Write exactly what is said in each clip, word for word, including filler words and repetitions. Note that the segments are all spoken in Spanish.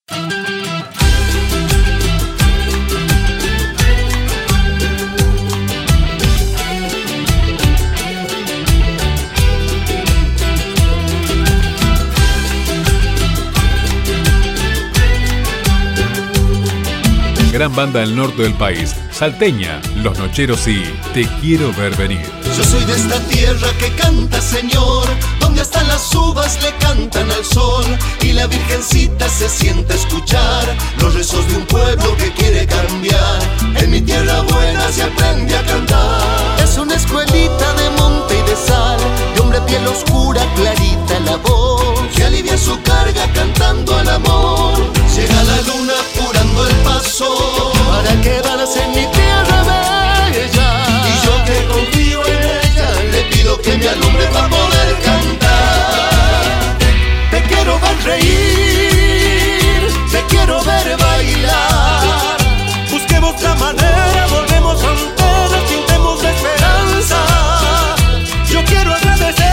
Gran banda del norte del país, salteña, Los Nocheros y Te Quiero Ver Venir. Yo soy de esta tierra que canta, Señor, donde hasta las uvas le cantan al sol y la Virgencita se sienta a escuchar los rezos de un pueblo que quiere cambiar. En mi tierra buena se aprende a cantar. Es una escuelita de monte y de sal, de hombre piel oscura, clarita la voz, que alivia su carga cantando al amor. Llega la luna apurando el paso, para que vanas en mi tierra bella. Y yo que confío en ella, le pido que me alumbre para poder cantar. Te quiero ver reír, te quiero ver bailar. Busquemos la manera, volvemos antenas, pintemos la esperanza. Yo quiero agradecer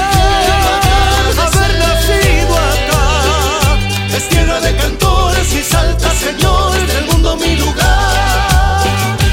haber nacido acá. Es tierra de cantores y Salta, Señor, del mundo mi lugar.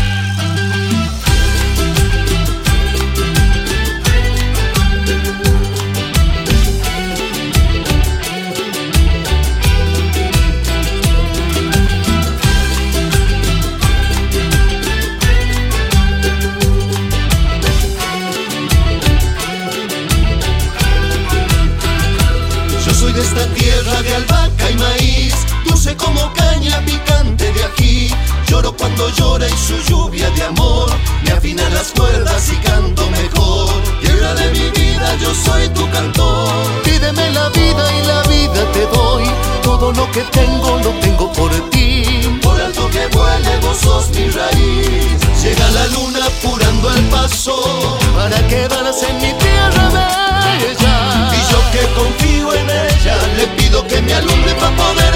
Yo soy de esta tierra de albahaca y maíz, dulce como caña, picante de ají. Lloro cuando llora y su lluvia de amor me afina las cuerdas y canto mejor. Tierra de mi vida, yo soy tu cantor. Pídeme la vida y la vida te doy. Todo lo que tengo lo tengo por ti. Por alto que vuele, vos sos mi raíz. Llega la luna apurando el paso, para que vanas en mi tierra bella. Y yo que confío en ella, le pido que me alumbre para poder